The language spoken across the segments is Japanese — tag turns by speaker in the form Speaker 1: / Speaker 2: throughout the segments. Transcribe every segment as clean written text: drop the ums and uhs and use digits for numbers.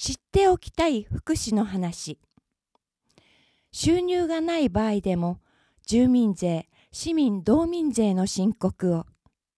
Speaker 1: 知っておきたい福祉の話。収入がない場合でも住民税、市民動民税の申告を。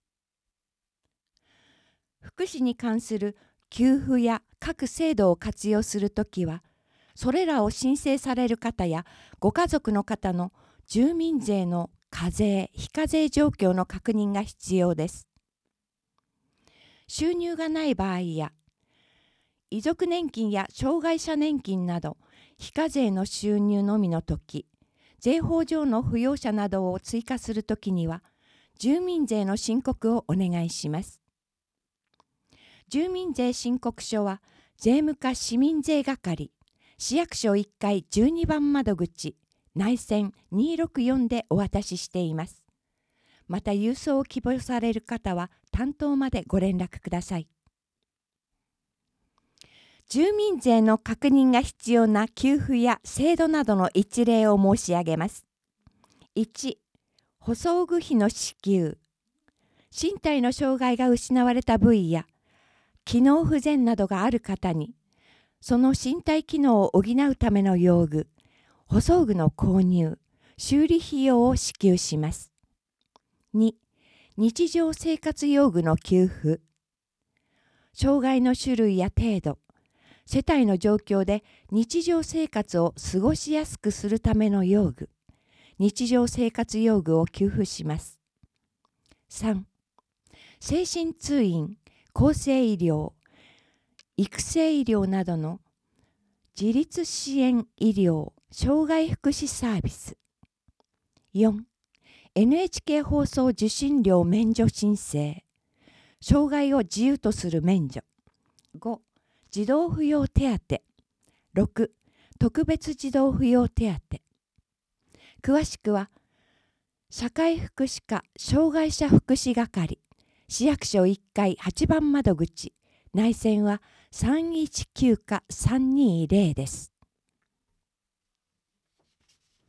Speaker 1: 福祉に関する給付や各制度を活用するときは、それらを申請される方やご家族の方の住民税の課税・非課税状況の確認が必要です。収入がない場合や、遺族年金や障害者年金など非課税の収入のみのとき、税法上の扶養者などを追加するときには、住民税の申告をお願いします。住民税申告書は、税務課市民税係、市役所1階12番窓口、内線264でお渡ししています。また、郵送を希望される方は、担当までご連絡ください。住民税の確認が必要な給付や制度などの一例を申し上げます。1、補装具費の支給。身体の障害が失われた部位や機能不全などがある方に、その身体機能を補うための用具、補装具の購入、修理費用を支給します。2、日常生活用具の給付。障害の種類や程度、世帯の状況で日常生活を過ごしやすくするための用具、日常生活用具を給付します。3、精神通院、厚生医療、育成医療などの自立支援医療、障害福祉サービス。4、NHK 放送受信料免除申請、障害を自由とする免除。5、児童扶養手当。6、特別児童扶養手当。詳しくは、社会福祉課障害者福祉係、市役所1階8番窓口、内線は319か320です。